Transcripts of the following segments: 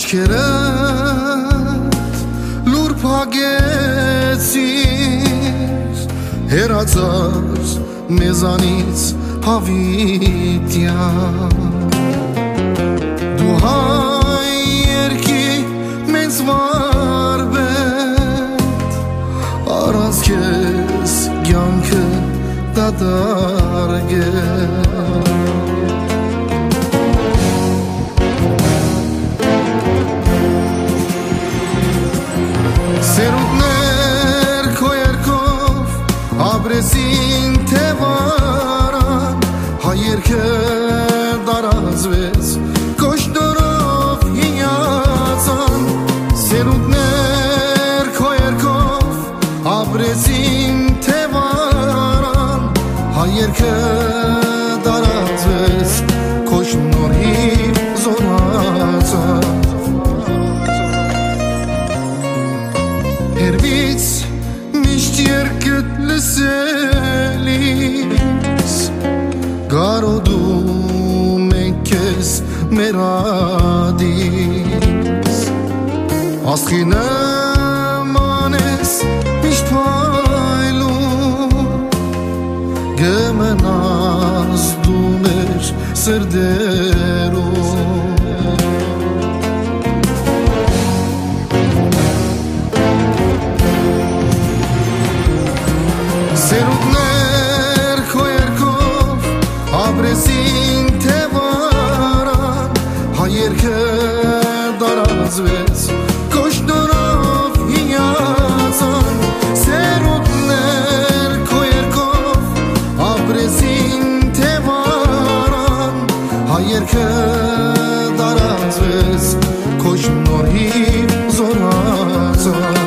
աչքերդ լուր փագեցիր հերացած մեզանից հավիտյան դու հայ երկի մեծ վարվետ առանց քեզ կյանքը դադարկ է Սերունդներ քո երկով ապրեսին թե վարան հայ երկը դարազվեց կոշտորով հիացան Սերունդներ քո երկով ապրեսին թե վարան հայ երկը դարազվեց կոշնորհիվ զորացան Երվից միշտ երկդ լսելիս Գարոդում ենք կեզ մեր ադիս Աստղի նման ես միշտ պայլում Գմնաս դու մեր սրդերում Սերունդներ քո երկով ապրեսին թե վարան հայ երկը դարազվեց կոշտորով հիացան Սերունդներ քո երկով ապրեսին թե վարան հայ երկը դարազվեց կոշնորհիվ զորացան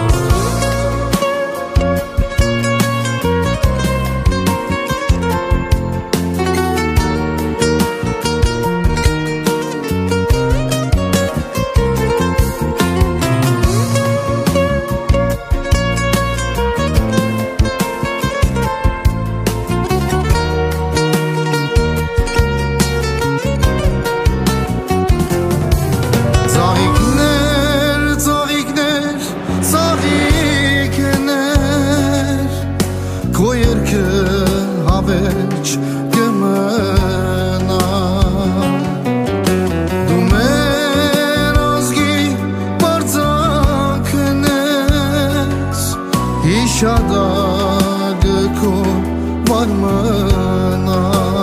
Քո երկը հավերջ կմնա Դու մեր ազգի բարձակն ես Հիշադակը քո վարմնա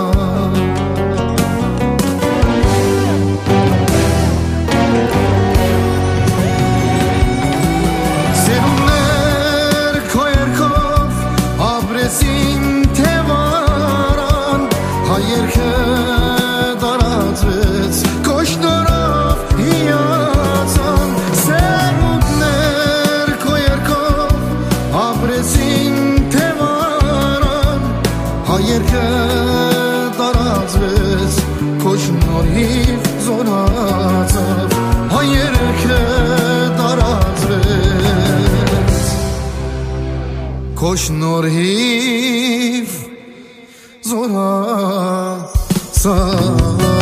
Ապրեսին թե վարան հայ երկը դարազվեց կոշտորով հիացան Սերունդներ քո երկով ապրեսին թե վարան հայ երկը դարազվեց կոշնորհիվ զորացավ հայ երկը դարազվեց Կոշնորհիվ զորացավ